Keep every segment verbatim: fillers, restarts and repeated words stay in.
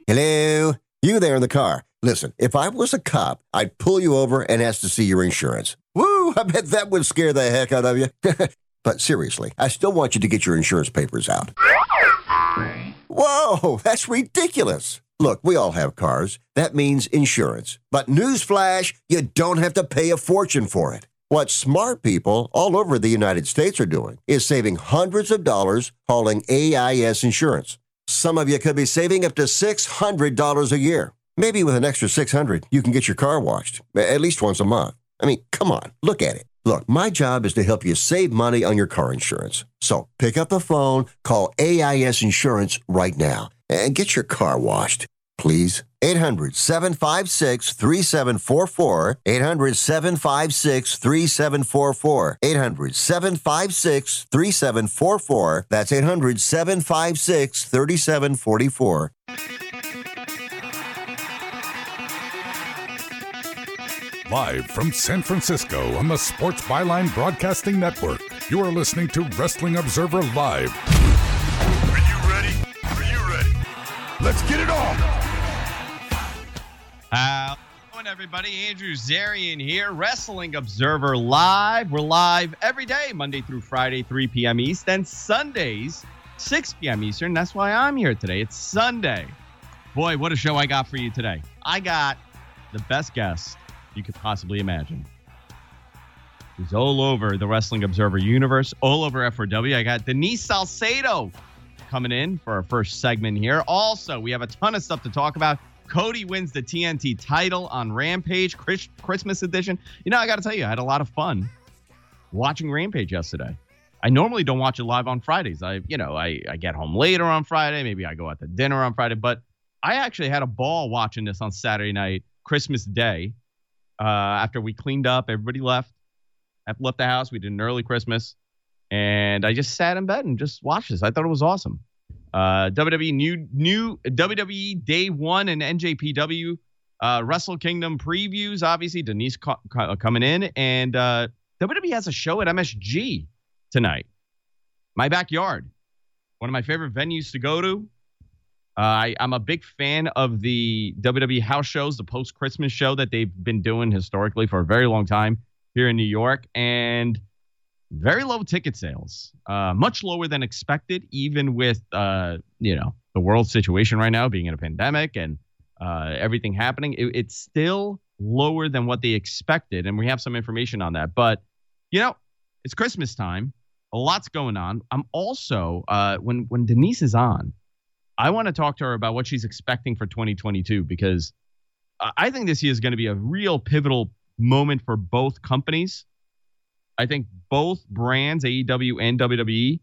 Hello? You there in the car. Listen, if I was a cop, I'd pull you over and ask to see your insurance. Woo, I bet that would scare the heck out of you. But seriously, I still want you to get your insurance papers out. Whoa, that's ridiculous. Look, we all have cars. That means insurance. But newsflash, you don't have to pay a fortune for it. What smart people all over the United States are doing is saving hundreds of dollars hauling A I S insurance. Some of you could be saving up to six hundred dollars a year. Maybe with an extra six hundred dollars, you can get your car washed, at least once a month. I mean, come on, look at it. Look, my job is to help you save money on your car insurance. So pick up the phone, call A I S Insurance right now, and get your car washed, please. eight hundred, seven five six, three seven four four. eight hundred, seven five six, three seven four four. eight hundred, seven five six, three seven four four. That's eight hundred, seven five six, three seven four four. Live from San Francisco on the Sports Byline Broadcasting Network, you are listening to Wrestling Observer Live. Are you ready? Are you ready? Let's get it on! How's it going, everybody? Andrew Zarian here, Wrestling Observer Live. We're live every day, Monday through Friday, three p.m. East, and Sundays, six p.m. Eastern. That's why I'm here today. It's Sunday. Boy, what a show I got for you today. I got the best guest you could possibly imagine. He's all over the Wrestling Observer universe, all over F four W. I got Denise Salcedo coming in for our first segment here. Also, we have a ton of stuff to talk about. Cody wins the T N T title on Rampage, Chris, Christmas edition. You know, I got to tell you, I had a lot of fun watching Rampage yesterday. I normally don't watch it live on Fridays. I, you know, I, I get home later on Friday. Maybe I go out to dinner on Friday. But I actually had a ball watching this on Saturday night, Christmas Day. Uh, after we cleaned up, everybody left. I left the house. We did an early Christmas. And I just sat in bed and just watched this. I thought it was awesome. Uh, W W E new, new W W E Day One and N J P W uh, Wrestle Kingdom previews. Obviously, Denise co- co- coming in. And uh, W W E has a show at M S G tonight. My backyard. One of my favorite venues to go to. Uh, I, I'm a big fan of the W W E house shows, the post-Christmas show that they've been doing historically for a very long time here in New York, and very low ticket sales, uh, much lower than expected, even with, uh, you know, the world situation right now being in a pandemic and uh, everything happening. It, it's still lower than what they expected, and we have some information on that. But, you know, it's Christmas time. A lot's going on. I'm also, uh, when when Denise is on, I want to talk to her about what she's expecting for twenty twenty-two, because I think this year is going to be a real pivotal moment for both companies. I think both brands, A E W and W W E,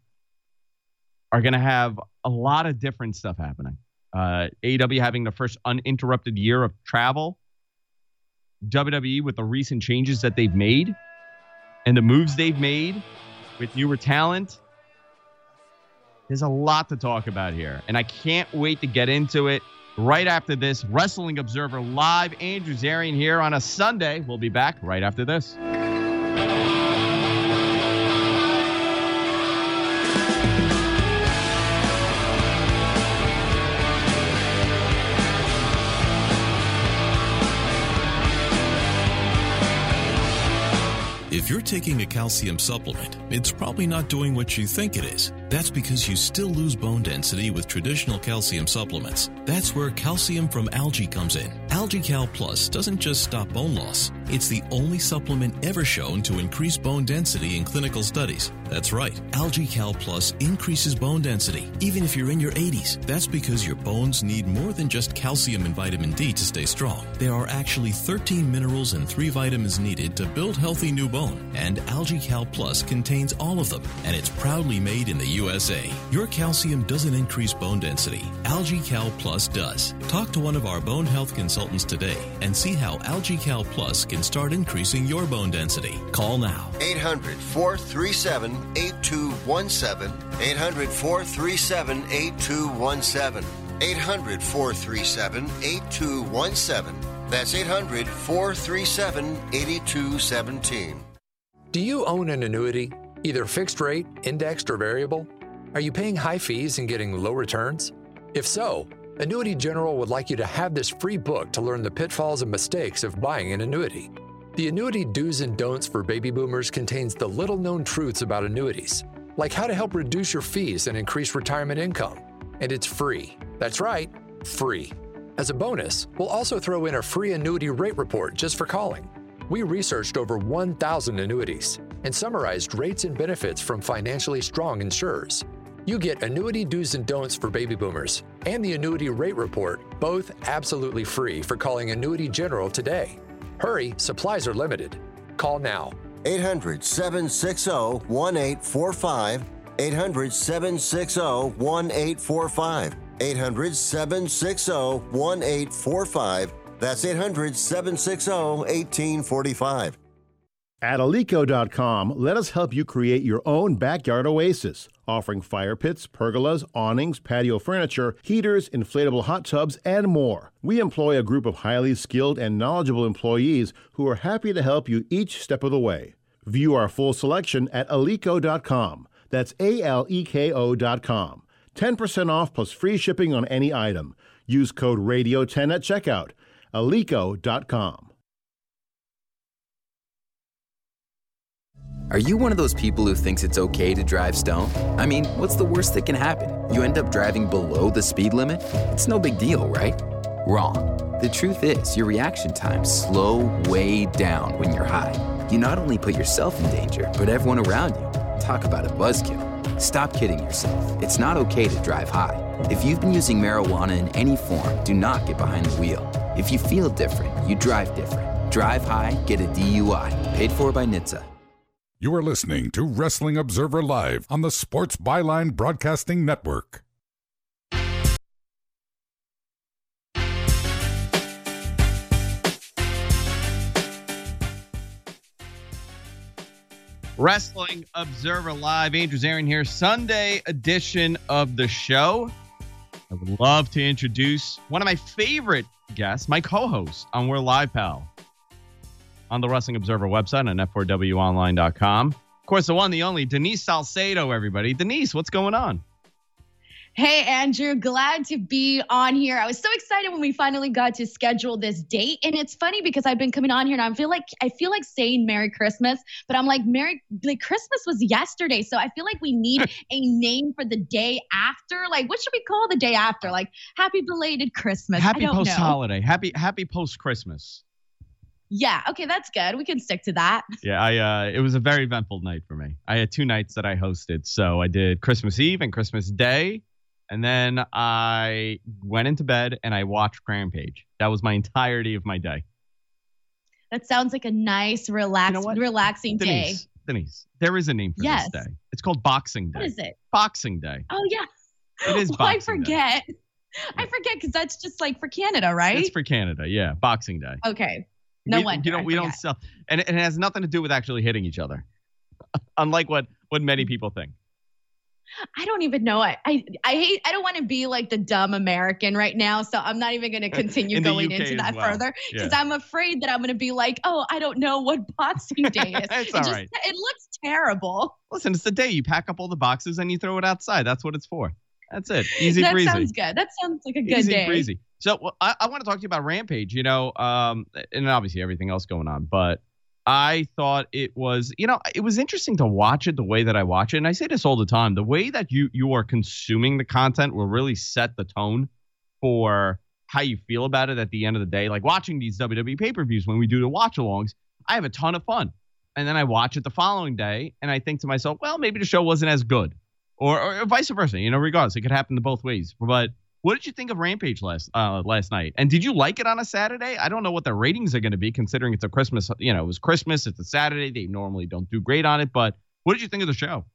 are going to have a lot of different stuff happening. Uh, A E W having the first uninterrupted year of travel. W W E with the recent changes that they've made and the moves they've made with newer talent. There's a lot to talk about here, and I can't wait to get into it right after this. Wrestling Observer Live. Andrew Zarian here on a Sunday. We'll be back right after this. If you're taking a calcium supplement, it's probably not doing what you think it is. That's because you still lose bone density with traditional calcium supplements. That's where calcium from algae comes in. AlgaeCal Plus doesn't just stop bone loss. It's the only supplement ever shown to increase bone density in clinical studies. That's right. AlgaeCal Plus increases bone density, even if you're in your eighties. That's because your bones need more than just calcium and vitamin D to stay strong. There are actually thirteen minerals and three vitamins needed to build healthy new bone, and AlgaeCal Plus contains all of them, and it's proudly made in the U S A. Your calcium doesn't increase bone density. AlgaeCal Plus does. Talk to one of our bone health consultants today and see how AlgaeCal Plus can start increasing your bone density. Call now. eight hundred, four three seven, eight two one seven. eight hundred, four three seven, eight two one seven. eight hundred, four three seven, eight two one seven. That's eight hundred, four three seven, eight two one seven. Do you own an annuity, either fixed rate, indexed, or variable? Are you paying high fees and getting low returns? If so, Annuity General would like you to have this free book to learn the pitfalls and mistakes of buying an annuity. The Annuity Do's and Don'ts for Baby Boomers contains the little-known truths about annuities, like how to help reduce your fees and increase retirement income. And it's free. That's right, free. As a bonus, we'll also throw in a free annuity rate report just for calling. We researched over one thousand annuities and summarized rates and benefits from financially strong insurers. You get Annuity Do's and Don'ts for Baby Boomers and the Annuity Rate Report, both absolutely free for calling Annuity General today. Hurry, supplies are limited. Call now. eight hundred, seven six zero, one eight four five. eight hundred, seven six zero, one eight four five. eight hundred, seven six zero, one eight four five. That's eight hundred, seven six zero, one eight four five. At Alico dot com, let us help you create your own backyard oasis, offering fire pits, pergolas, awnings, patio furniture, heaters, inflatable hot tubs, and more. We employ a group of highly skilled and knowledgeable employees who are happy to help you each step of the way. View our full selection at Alico dot com. That's A L E K O dot com. ten percent off plus free shipping on any item. Use code radio ten at checkout. Alico dot com. Are you one of those people who thinks it's okay to drive stoned? I mean, what's the worst that can happen? You end up driving below the speed limit? It's no big deal, right? Wrong. The truth is, your reaction times slow way down when you're high. You not only put yourself in danger, but everyone around you. Talk about a buzzkill. Stop kidding yourself. It's not okay to drive high. If you've been using marijuana in any form, do not get behind the wheel. If you feel different, you drive different. Drive high, get a D U I. Paid for by N H T S A. You are listening to Wrestling Observer Live on the Sports Byline Broadcasting Network. Wrestling Observer Live. Andrew Zarian here. Sunday edition of the show. I would love to introduce one of my favorite guests, my co-host on We're Live, Pal, on the Wrestling Observer website on F four W online dot com. Of course, the one, the only, Denise Salcedo, everybody. Denise, what's going on? Hey, Andrew, glad to be on here. I was so excited when we finally got to schedule this date. And it's funny because I've been coming on here and I feel like I feel like saying Merry Christmas, but I'm like, Merry like Christmas was yesterday. So I feel like we need a name for the day after. Like, what should we call the day after? Like, happy belated Christmas. Happy I don't post know. holiday. Happy happy post Christmas. Yeah, okay, that's good. We can stick to that. Yeah, I uh, it was a very eventful night for me. I had two nights that I hosted. So I did Christmas Eve and Christmas Day. And then I went into bed and I watched Rampage. That was my entirety of my day. That sounds like a nice, relax, You know what? relaxing Denise, day. Denise, there is a name for Yes. this day. It's called Boxing Day. What is it? Boxing Day. Oh, yeah. It is Well, I Boxing Day. forget. I forget because that's just like for Canada, right? It's for Canada, yeah. Boxing Day. Okay. No we, wonder. You know, I we don't forget. sell, and it, and it has nothing to do with actually hitting each other, unlike what what many people think. I don't even know. I I, I hate. I don't want to be like the dumb American right now, so I'm not even going to continue In the going U K into as that well. further because Yeah. I'm afraid that I'm going to be like, oh, I don't know what Boxing Day is. It's it all just right. it looks terrible. Listen, it's the day you pack up all the boxes and you throw it outside. That's what it's for. That's it. Easy that breezy. sounds good. That sounds like a good Easy day. breezy. So well, I, I want to talk to you about Rampage, you know, um, and obviously everything else going on. But I thought it was, you know, it was interesting to watch it the way that I watch it. And I say this all the time. The way that you you are consuming the content will really set the tone for how you feel about it at the end of the day. Like watching these W W E pay-per-views when we do the watch-alongs, I have a ton of fun. And then I watch it the following day and I think to myself, well, maybe the show wasn't as good. Or, or vice versa, you know, regardless. It could happen to both ways. But what did you think of Rampage last uh, last night? And did you like it on a Saturday? I don't know what the ratings are going to be considering it's a Christmas, you know, it was Christmas. It's a Saturday. They normally don't do great on it. But what did you think of the show?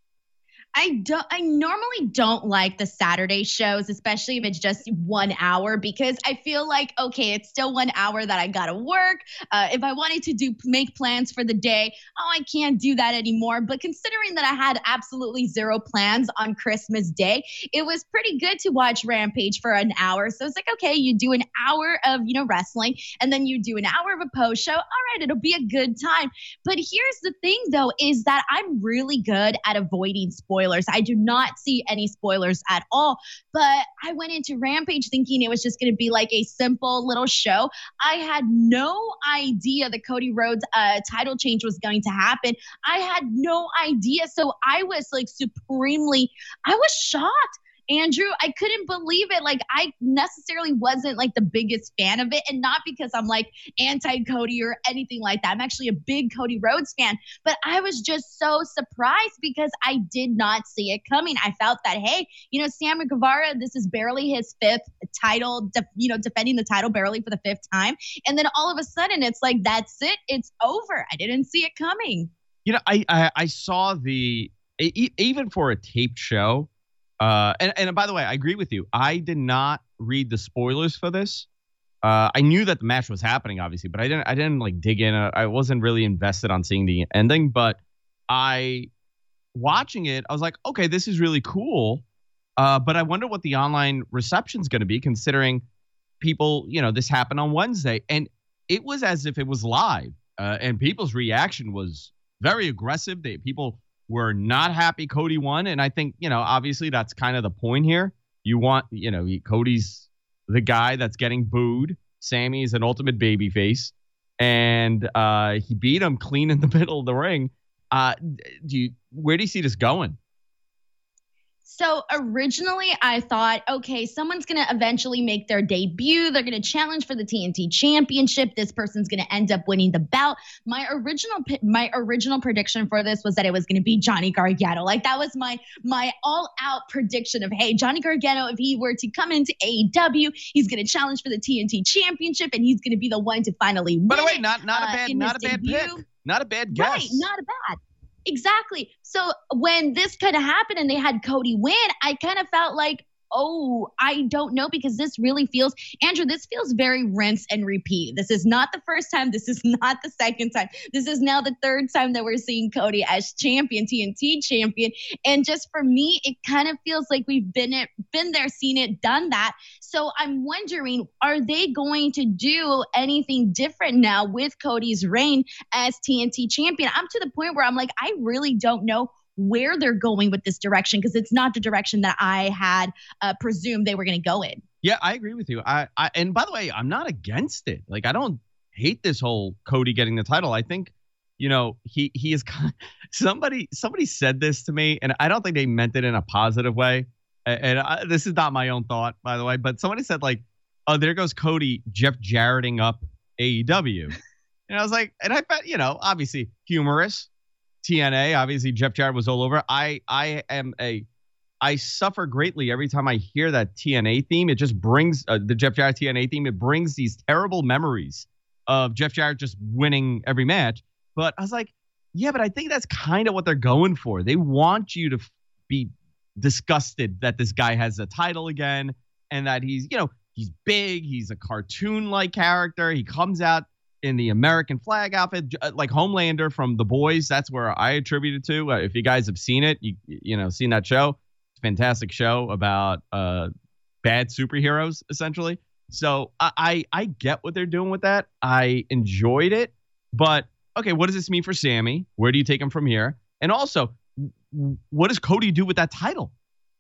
I don't. I normally don't like the Saturday shows, especially if it's just one hour, because I feel like, okay, it's still one hour that I gotta work. Uh, if I wanted to do make plans for the day, oh, I can't do that anymore. But considering that I had absolutely zero plans on Christmas Day, it was pretty good to watch Rampage for an hour. So it's like, okay, you do an hour of you know wrestling, and then you do an hour of a post show. All right, it'll be a good time. But here's the thing, though, is that I'm really good at avoiding spoilers. spoilers. I do not see any spoilers at all. But I went into Rampage thinking it was just going to be like a simple little show. I had no idea the Cody Rhodes uh, title change was going to happen. I had no idea. So I was like supremely, I was shocked. Andrew, I couldn't believe it. Like, I necessarily wasn't like the biggest fan of it, and not because I'm like anti-Cody or anything like that. I'm actually a big Cody Rhodes fan, but I was just so surprised because I did not see it coming. I felt that, hey, you know, Sammy Guevara, this is barely his fifth title, de- you know, defending the title barely for the fifth time. And then all of a sudden it's like, that's it. It's over. I didn't see it coming. You know, I, I, I saw the, even for a taped show, Uh, and, and by the way, I agree with you. I did not read the spoilers for this. Uh, I knew that the match was happening, obviously, but I didn't. I didn't like dig in. I wasn't really invested on seeing the ending. But I, watching it, I was like, okay, this is really cool. Uh, but I wonder what the online reception is going to be, considering people. You know, this happened on Wednesday, and it was as if it was live, uh, and people's reaction was very aggressive. They people. We're not happy Cody won. And I think, you know, obviously that's kind of the point here. You want, you know, he, Cody's the guy that's getting booed. Sammy is an ultimate babyface. And uh, he beat him clean in the middle of the ring. Uh, do you, where do you see this going? So originally I thought, okay, someone's going to eventually make their debut. They're going to challenge for the T N T championship. This person's going to end up winning the bout. My original my original prediction for this was that it was going to be Johnny Gargano. Like, that was my my all out prediction of, hey, Johnny Gargano, if he were to come into A E W, he's going to challenge for the T N T championship, and he's going to be the one to finally win. By the way, not not a bad uh, not a bad debut. pick. Not a bad guess. Right, not a bad. Exactly. So when this kind of happened and they had Cody win, I kind of felt like, oh, I don't know, because this really feels, Andrew, this feels very rinse and repeat. This is not the first time. This is not the second time. This is now the third time that we're seeing Cody as champion, T N T champion. And just for me, it kind of feels like we've been it, been there, seen it, done that. So I'm wondering, are they going to do anything different now with Cody's reign as T N T champion? I'm to the point where I'm like, I really don't know where they're going with this direction, because it's not the direction that I had uh, presumed they were going to go in. Yeah, I agree with you. I, I and by the way, I'm not against it. Like, I don't hate this whole Cody getting the title. I think, you know, he he is kind of, somebody somebody said this to me, and I don't think they meant it in a positive way. And, and I, this is not my own thought, by the way, but somebody said, like, oh, there goes Cody Jeff Jarretting up A E W. And I was like, and I bet, you know, obviously humorous. T N A, obviously Jeff Jarrett was all over. I I am a I suffer greatly every time I hear that T N A theme. It just brings uh, the Jeff Jarrett T N A theme. It brings these terrible memories of Jeff Jarrett just winning every match. But I was like, yeah, but I think that's kind of what they're going for. They want you to f- be disgusted that this guy has a title again, and that he's, you know, he's big. He's a cartoon-like character. He comes out in the American flag outfit, like Homelander from The Boys. That's where I attribute it to. Uh, if you guys have seen it, you you know, seen that show, fantastic show about uh, bad superheroes, essentially. So I, I I get what they're doing with that. I enjoyed it, but okay, what does this mean for Sammy? Where do you take him from here? And also, what does Cody do with that title?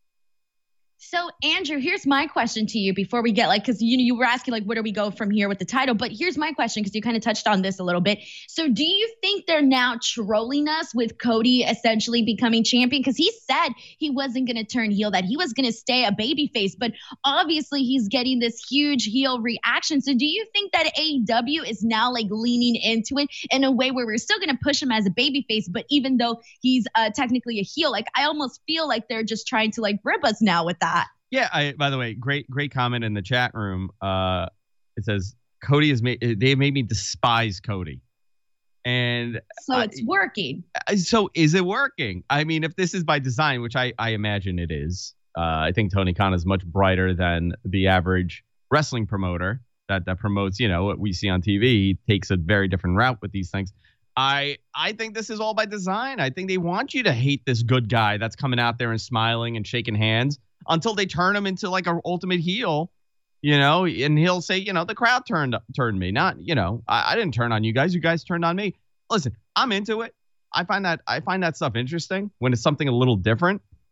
So, Andrew, here's my question to you before we get, like, because you know you were asking, like, where do we go from here with the title? But here's my question, because you kind of touched on this a little bit. So do you think they're now trolling us with Cody essentially becoming champion? Because he said he wasn't going to turn heel, that he was going to stay a babyface. But obviously he's getting this huge heel reaction. So do you think that A E W is now, like, leaning into it in a way where we're still going to push him as a babyface, but even though he's uh, technically a heel? Like, I almost feel like they're just trying to, like, rib us now with that. Yeah, I, by the way, great great comment in the chat room. Uh, it says, Cody has made, they made me despise Cody. And so it's I, working. So is it working? I mean, if this is by design, which I, I imagine it is, uh, I think Tony Khan is much brighter than the average wrestling promoter that, that promotes, you know, what we see on T V. He takes a very different route with these things. I I think this is all by design. I think they want you to hate this good guy that's coming out there and smiling and shaking hands, until they turn him into, like, an ultimate heel, you know, and he'll say, you know, the crowd turned turned me. Not, you know, I, I didn't turn on you guys. You guys turned on me. Listen, I'm into it. I find that I find that stuff interesting when it's something a little different.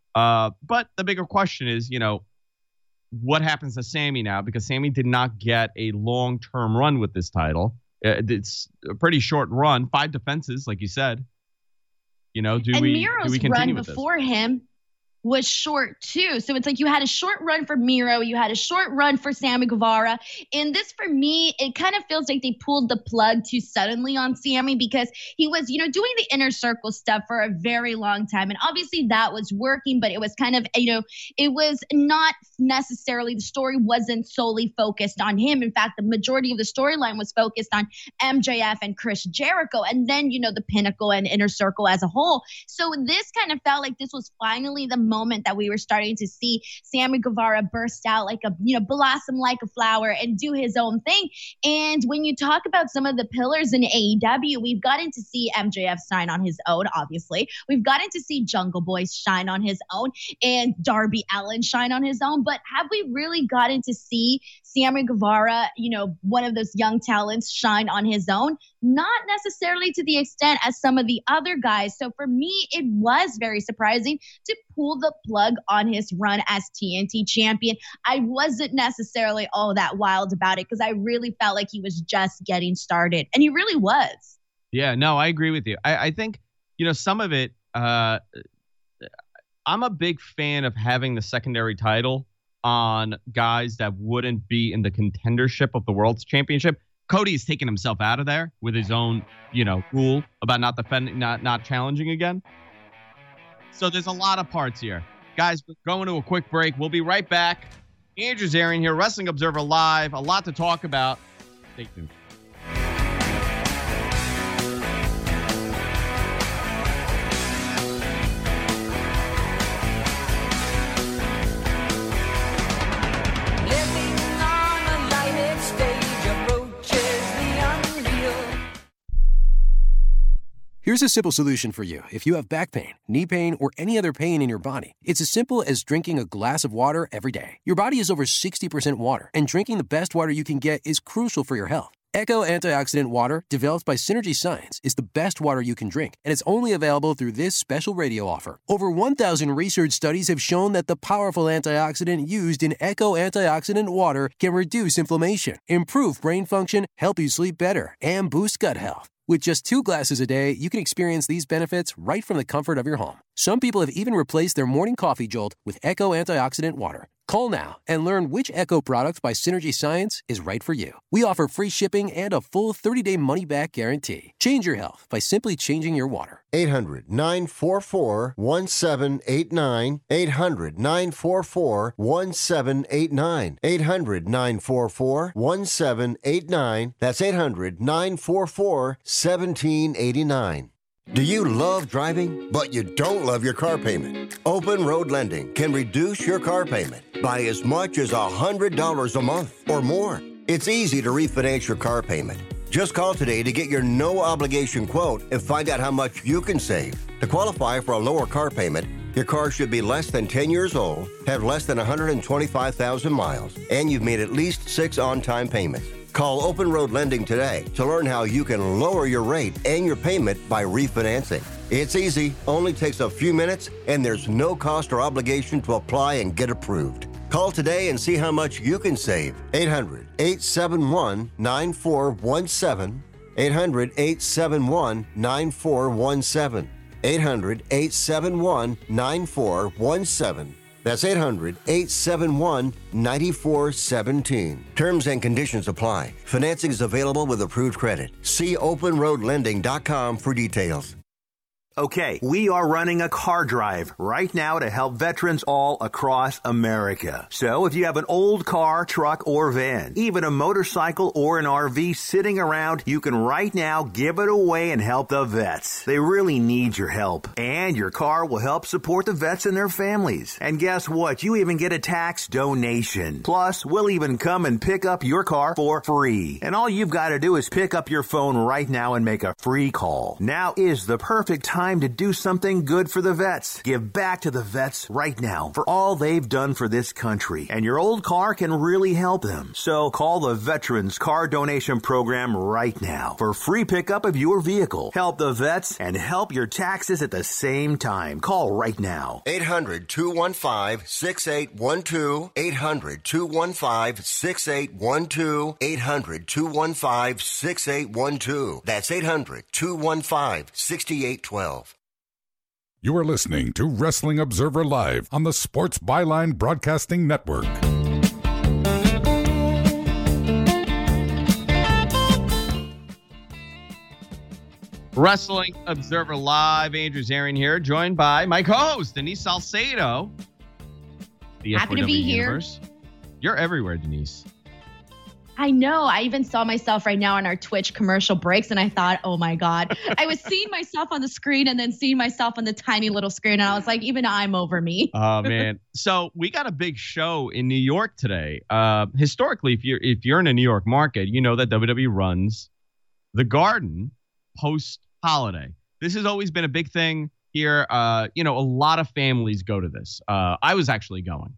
Uh, but the bigger question is, you know, what happens to Sammy now? Because Sammy did not get a long-term run with this title. Uh, it's a pretty short run, five defenses, like you said. You know, do and we Miro's do we continue run with before this? him was short too. So it's like you had a short run for Miro, you had a short run for Sammy Guevara. And this, for me, it kind of feels like they pulled the plug too suddenly on Sammy because he was, you know, doing the inner circle stuff for a very long time. And obviously that was working, but it was kind of, you know, it was not necessarily, the story wasn't solely focused on him. In fact, the majority of the storyline was focused on M J F and Chris Jericho, and then, you know, the Pinnacle and Inner Circle as a whole. So this kind of felt like this was finally the moment that we were starting to see Sammy Guevara burst out like a, you know, blossom like a flower and do his own thing. And when you talk about some of the pillars in A E W, we've gotten to see M J F shine on his own, obviously. We've gotten to see Jungle Boy shine on his own and Darby Allin shine on his own. But have we really gotten to see Sammy Guevara, you know, one of those young talents, shine on his own? Not necessarily to the extent as some of the other guys. So for me, it was very surprising to pull the plug on his run as T N T champion. I wasn't necessarily all that wild about it because I really felt like he was just getting started, and he really was. Yeah, no, I agree with you. I, I think, you know, some of it, uh, I'm a big fan of having the secondary title on guys that wouldn't be in the contendership of the World's Championship. Cody's taken himself out of there with his own, you know, rule about not defending, not not challenging again. So there's a lot of parts here. Guys, we're going to a quick break. We'll be right back. Andrew Zarian here, Wrestling Observer Live. A lot to talk about. Stay tuned. Here's a simple solution for you. If you have back pain, knee pain, or any other pain in your body, it's as simple as drinking a glass of water every day. Your body is over sixty percent water, and drinking the best water you can get is crucial for your health. Echo Antioxidant Water, developed by Synergy Science, is the best water you can drink, and it's only available through this special radio offer. Over one thousand research studies have shown that the powerful antioxidant used in Echo Antioxidant Water can reduce inflammation, improve brain function, help you sleep better, and boost gut health. With just two glasses a day, you can experience these benefits right from the comfort of your home. Some people have even replaced their morning coffee jolt with Echo Antioxidant Water. Call now and learn which Echo product by Synergy Science is right for you. We offer free shipping and a full thirty-day money-back guarantee. Change your health by simply changing your water. eight hundred nine four four one seven eight nine. eight hundred nine four four one seven eight nine. eight hundred nine four four one seven eight nine. That's eight hundred nine four four one seven eight nine. Do you love driving, but you don't love your car payment? Open Road Lending can reduce your car payment by as much as one hundred dollars a month or more. It's easy to refinance your car payment. Just call today to get your no-obligation quote and find out how much you can save. To qualify for a lower car payment, your car should be less than ten years old, have less than one hundred twenty-five thousand miles, and you've made at least six on-time payments. Call Open Road Lending today to learn how you can lower your rate and your payment by refinancing. It's easy, only takes a few minutes, and there's no cost or obligation to apply and get approved. Call today and see how much you can save. eight hundred eight seven one nine four one seven. eight hundred eight seven one nine four one seven. eight hundred eight seven one nine four one seven. That's eight hundred eight seven one nine four one seven. Terms and conditions apply. Financing is available with approved credit. See open road lending dot com for details. Okay, we are running a car drive right now to help veterans all across America. So if you have an old car, truck, or van, even a motorcycle or an R V sitting around, you can right now give it away and help the vets. They really need your help. And your car will help support the vets and their families. And guess what? You even get a tax donation. Plus, we'll even come and pick up your car for free. And all you've got to do is pick up your phone right now and make a free call. Now is the perfect time time to do something good for the vets. Give back to the vets right now for all they've done for this country. And your old car can really help them. So call the Veterans Car Donation Program right now for free pickup of your vehicle. Help the vets and help your taxes at the same time. Call right now. eight hundred, two one five, six eight one two. eight hundred, two one five, six eight one two. eight hundred, two one five, six eight one two. That's eight hundred, two one five, six eight one two. You are listening to Wrestling Observer Live on the Sports Byline Broadcasting Network. Wrestling Observer Live, Andrew Zarian here, joined by my co-host, Denise Salcedo. The Happy to be here. Universe. You're everywhere, Denise. I know. I even saw myself right now on our Twitch commercial breaks, and I thought, oh my God. I was seeing myself on the screen and then seeing myself on the tiny little screen, and I was like, even I'm over me. Oh, man. So we got a big show in New York today. Uh, historically, if you're, if you're in a New York market, you know that W W E runs the Garden post-holiday. This has always been a big thing here. Uh, you know, a lot of families go to this. Uh, I was actually going.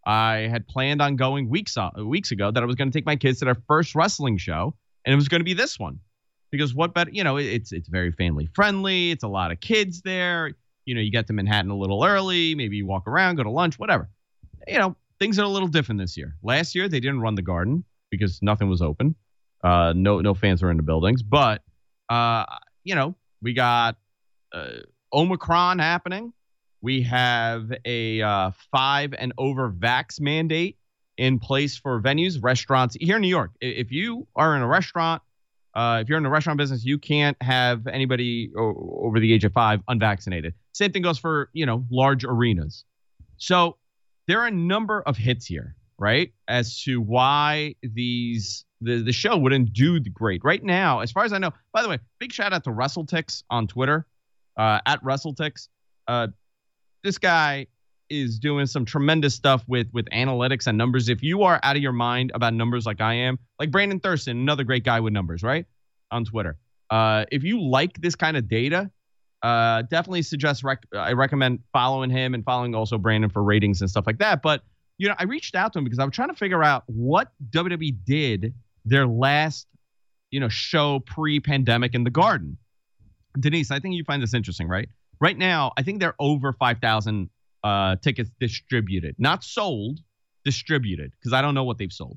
I had planned on going weeks uh, weeks ago that I was going to take my kids to their first wrestling show, and it was going to be this one. Because what better, you know, it, it's it's very family friendly. It's a lot of kids there. You know, you get to Manhattan a little early. Maybe you walk around, go to lunch, whatever. You know, things are a little different this year. Last year, they didn't run the Garden because nothing was open. Uh, no no fans were in the buildings. But, uh, you know, we got uh, Omicron happening. We have a uh, five and over vax mandate in place for venues, restaurants here in New York. If you are in a restaurant, uh, if you're in the restaurant business, you can't have anybody o- over the age of five unvaccinated. Same thing goes for, you know, large arenas. So there are a number of hits here, right, as to why these the, the show wouldn't do great. Right now, as far as I know, by the way, big shout out to WrestleTix on Twitter, uh, at WrestleTix. Uh, This guy is doing some tremendous stuff with with analytics and numbers. If you are out of your mind about numbers like I am, like Brandon Thurston, another great guy with numbers, right, on Twitter. Uh, if you like this kind of data, uh, definitely suggest rec- I recommend following him and following also Brandon for ratings and stuff like that. But, you know, I reached out to him because I was trying to figure out what W W E did their last, you know, show pre-pandemic in the Garden. Denise, I think you find this interesting, right? Right now, I think they're over five thousand uh, tickets distributed. Not sold, distributed, because I don't know what they've sold.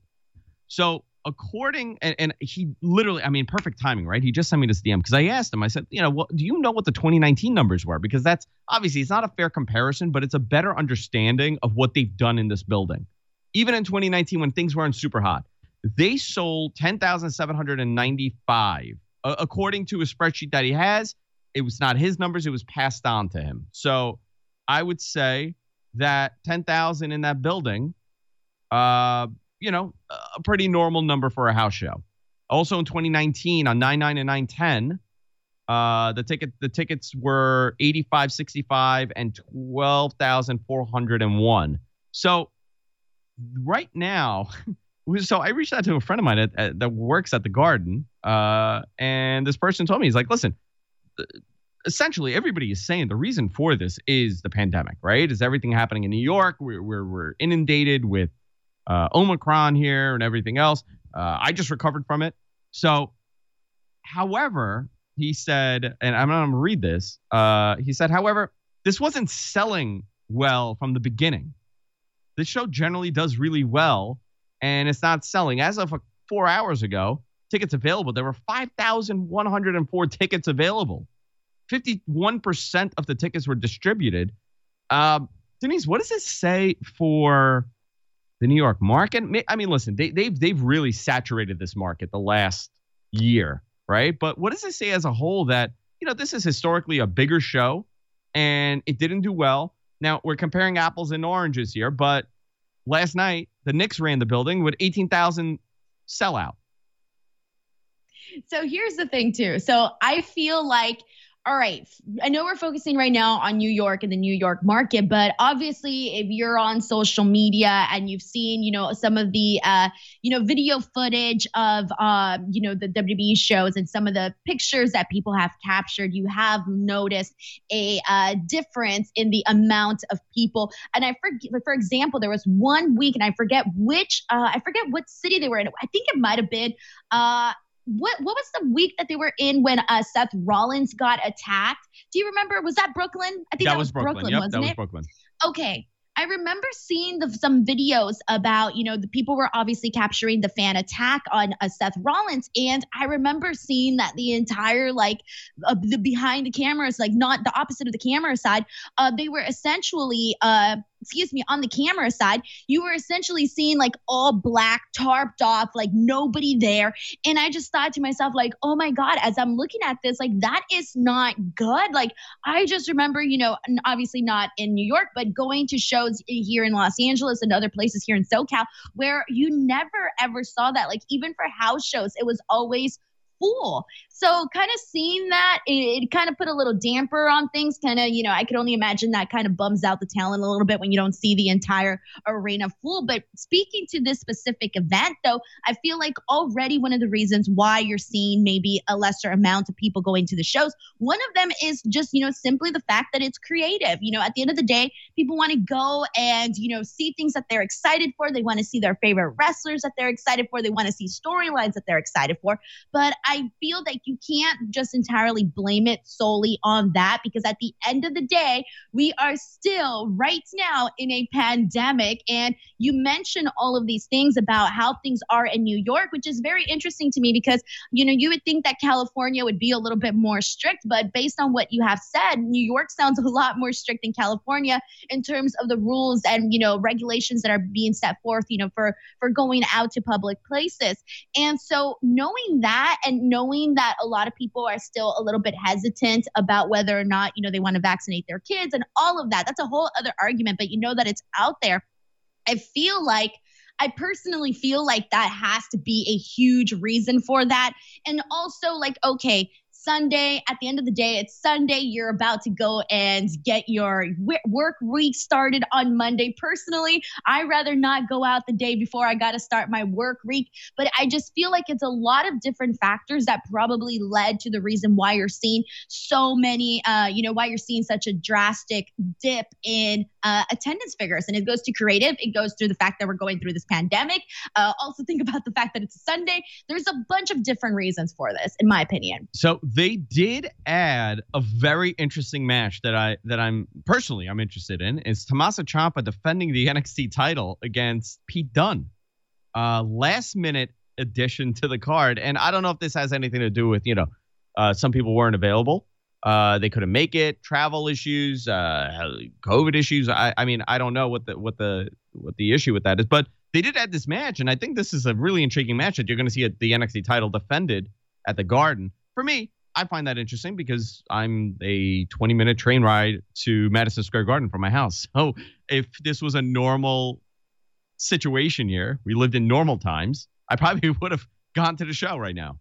So according, and, and he literally, I mean, perfect timing, right? He just sent me this D M because I asked him, I said, you know, what, do you know what the twenty nineteen numbers were? Because that's, obviously, it's not a fair comparison, but it's a better understanding of what they've done in this building. Even in twenty nineteen, when things weren't super hot, they sold ten thousand seven hundred ninety-five. Uh, according to a spreadsheet that he has, it was not his numbers. It was passed on to him. So I would say that ten thousand in that building, uh, you know, a pretty normal number for a house show. Also in twenty nineteen on nine nine and nine ten, uh, the ticket the tickets were eighty-five sixty-five and twelve thousand four hundred one. So right now, so I reached out to a friend of mine at, at, that works at the Garden, uh, and this person told me, he's like, listen, essentially everybody is saying the reason for this is the pandemic, right? Is everything happening in New York? We're we're, we're inundated with uh, Omicron here and everything else. Uh, I just recovered from it. So, however, he said, and I'm going to read this. Uh, he said, however, this wasn't selling well from the beginning. This show generally does really well, and it's not selling. As of four hours ago, tickets available. There were five thousand one hundred four tickets available. fifty-one percent of the tickets were distributed. Um, Denise, what does this say for the New York market? I mean, listen, they, they've they've really saturated this market the last year, right? But what does it say as a whole that, you know, this is historically a bigger show and it didn't do well? Now, we're comparing apples and oranges here, but last night, the Knicks ran the building with eighteen thousand sellout. So here's the thing, too. So I feel like All right. I know we're focusing right now on New York and the New York market, but obviously if you're on social media and you've seen, you know, some of the, uh, you know, video footage of, um, you know, the W W E shows and some of the pictures that people have captured, you have noticed a uh, difference in the amount of people. And I forget, for example, there was one week and I forget which, uh, I forget what city they were in. I think it might have been, uh, What what was the week that they were in when uh, Seth Rollins got attacked? Do you remember? Was that Brooklyn? I think that, that was Brooklyn, Brooklyn yep, wasn't that was it? Brooklyn. Okay. I remember seeing the, some videos about, you know, the people were obviously capturing the fan attack on uh, Seth Rollins. And I remember seeing that the entire, like, uh, the behind the cameras, like not the opposite of the camera side, uh, they were essentially, uh, excuse me, on the camera side, you were essentially seeing like all black, tarped off, like nobody there. And I just thought to myself, like, oh my God, as I'm looking at this, like that is not good. Like I just remember, you know, obviously not in New York, but going to shows here in Los Angeles and other places here in SoCal where you never ever saw that. Like even for house shows, it was always full. So kind of seeing that, it, it kind of put a little damper on things. Kind of, you know, I could only imagine that kind of bums out the talent a little bit when you don't see the entire arena full. But speaking to this specific event, though, I feel like already one of the reasons why you're seeing maybe a lesser amount of people going to the shows, one of them is just, you know, simply the fact that it's creative. You know, at the end of the day, people want to go and, you know, see things that they're excited for. They want to see their favorite wrestlers that they're excited for. They want to see storylines that they're excited for. But I feel that you can't just entirely blame it solely on that, because at the end of the day, we are still right now in a pandemic. And you mentioned all of these things about how things are in New York, which is very interesting to me because, you know, you would think that California would be a little bit more strict, but based on what you have said, New York sounds a lot more strict than California in terms of the rules and, you know, regulations that are being set forth, you know, for, for going out to public places. And so knowing that and knowing that a lot of people are still a little bit hesitant about whether or not, you know, they want to vaccinate their kids and all of that. That's a whole other argument, but you know that it's out there. I feel like I personally feel like that has to be a huge reason for that. And also like, okay, Sunday, at the end of the day, it's Sunday. You're about to go and get your work week started on Monday. Personally, I'd rather not go out the day before I got to start my work week. But I just feel like it's a lot of different factors that probably led to the reason why you're seeing so many, uh, you know, why you're seeing such a drastic dip in uh, attendance figures. And it goes to creative. It goes through the fact that we're going through this pandemic. Uh, also think about the fact that it's a Sunday. There's a bunch of different reasons for this, in my opinion. So they did add a very interesting match that I that I'm personally I'm interested in. Is Tommaso Ciampa defending the N X T title against Pete Dunne. Uh, last minute addition to the card, and I don't know if this has anything to do with, you know, uh, some people weren't available. Uh, they couldn't make it, travel issues, uh, COVID issues. I, I mean, I don't know what the what the what the issue with that is, but they did add this match, and I think this is a really intriguing match that you're going to see a, the N X T title defended at the Garden. For me, I find that interesting because I'm a twenty minute train ride to Madison Square Garden from my house. So if this was a normal situation here, we lived in normal times, I probably would have gone to the show right now.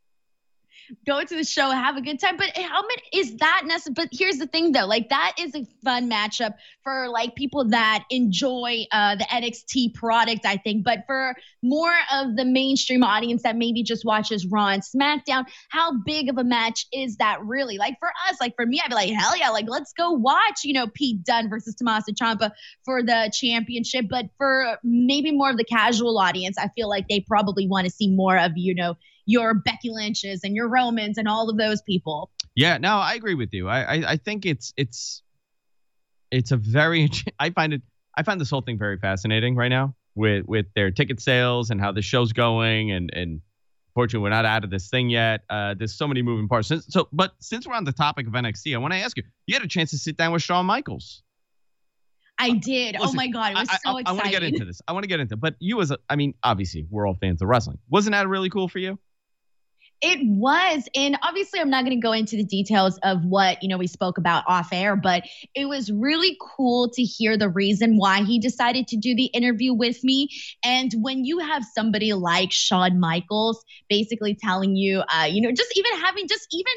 Go to the show, have a good time. But how many is that necessary? But here's the thing, though, like that is a fun matchup for like people that enjoy uh, the N X T product, I think. But for more of the mainstream audience that maybe just watches Raw and SmackDown, how big of a match is that really? Like for us, like for me, I'd be like, hell yeah, like let's go watch, you know, Pete Dunne versus Tommaso Ciampa for the championship. But for maybe more of the casual audience, I feel like they probably want to see more of, you know, your Becky Lynch's and your Romans and all of those people. Yeah, no, I agree with you. I, I, I think it's it's it's a very I find it I find this whole thing very fascinating right now with with their ticket sales and how the show's going, and and fortunately we're not out of this thing yet. Uh, there's so many moving parts. Since, so, but since we're on the topic of N X T, I want to ask you: you had a chance to sit down with Shawn Michaels. I did. Listen, oh my God, it was I, so I, exciting. I want to get into this. I want to get into it. But you as a, I mean, obviously we're all fans of wrestling. Wasn't that really cool for you? It was. And obviously I'm not going to go into the details of what, you know, we spoke about off air, but it was really cool to hear the reason why he decided to do the interview with me. And when you have somebody like Shawn Michaels basically telling you, uh, you know, just even having just even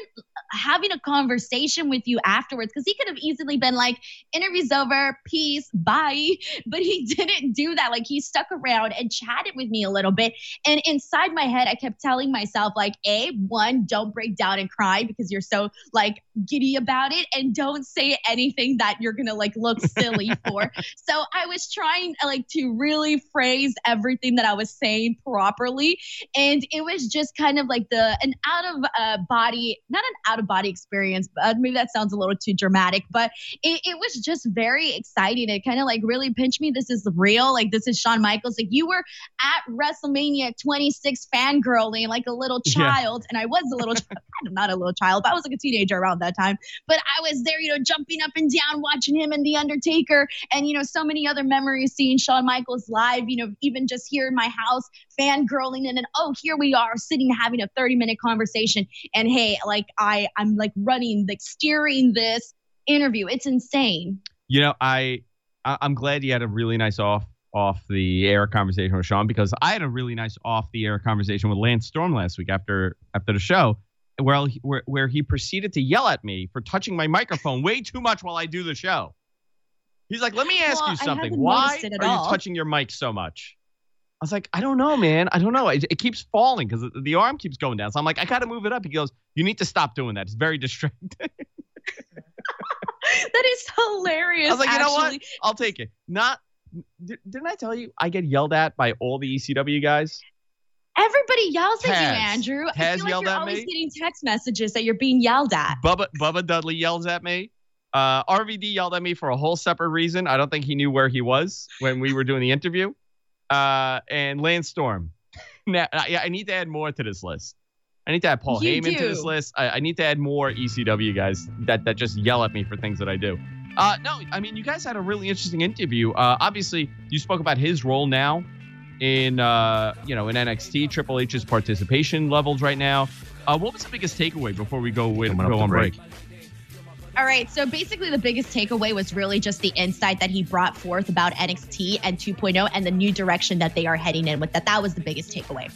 having a conversation with you afterwards, because he could have easily been like, interview's over, peace, bye. But he didn't do that. Like, he stuck around and chatted with me a little bit. And inside my head, I kept telling myself, like, A, one, don't break down and cry because you're so like giddy about it, and don't say anything that you're gonna like look silly for. So I was trying like to really phrase everything that I was saying properly, and it was just kind of like the an out of uh, body, not an out of body experience, but maybe that sounds a little too dramatic, but it, it was just very exciting. It kind of like really pinched me. This is real. Like, this is Shawn Michaels. Like, you were at WrestleMania twenty-six fangirling like a little child, yeah. And I was a little child, not a little child, but I was like a teenager around that time. But I was there, you know, jumping up and down, watching him and The Undertaker, and, you know, so many other memories seeing Shawn Michaels live, you know, even just here in my house, fangirling, and then, oh, here we are sitting having a thirty minute conversation. And hey, like I, I'm like running, like steering this interview. It's insane. You know, I, I'm glad you had a really nice off off the air conversation with Shawn, because I had a really nice off the air conversation with Lance Storm last week after after the show, where where where he proceeded to yell at me for touching my microphone way too much while I do the show. He's like, "Let me ask well, you something. Why are all. you touching your mic so much?" I was like, "I don't know, man. I don't know. It, it keeps falling because the, the arm keeps going down." So I'm like, "I got to move it up." He goes, "You need to stop doing that. It's very distracting." That is hilarious. I was like, actually. "You know what? I'll take it." Not did, didn't I tell you I get yelled at by all the E C W guys? Everybody yells Taz. at you, Andrew. Taz I feel like yelled you're at always me. getting text messages that you're being yelled at. Bubba Bubba Dudley yells at me. Uh, R V D yelled at me for a whole separate reason. I don't think he knew where he was when we were doing the interview. Uh, and Lance Storm. Now, I, I need to add more to this list. I need to add Paul You Heyman do. to this list. I, I need to add more E C W guys that, that just yell at me for things that I do. Uh, no, I mean, you guys had a really interesting interview. Uh, obviously, you spoke about his role now in, uh, you know, in N X T, Triple H's participation levels right now. Uh, what was the biggest takeaway before we go, with, go on break? break? All right, so basically the biggest takeaway was really just the insight that he brought forth about N X T and two point oh and the new direction that they are heading in with that. That was the biggest takeaway.